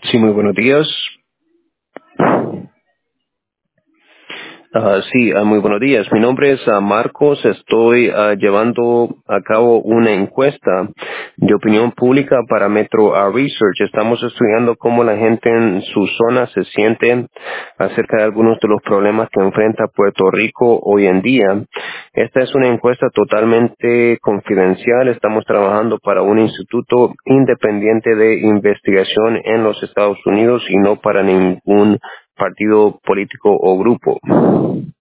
Sí, muy buenos días. Muy buenos días. Mi nombre es Marcos. Estoy llevando a cabo una encuesta de opinión pública para Metro Research. Estamos estudiando cómo la gente en su zona se siente acerca de algunos de los problemas que enfrenta Puerto Rico hoy en día. Esta es una encuesta totalmente confidencial. Estamos trabajando para un instituto independiente de investigación en los Estados Unidos y no para ningún partido político o grupo.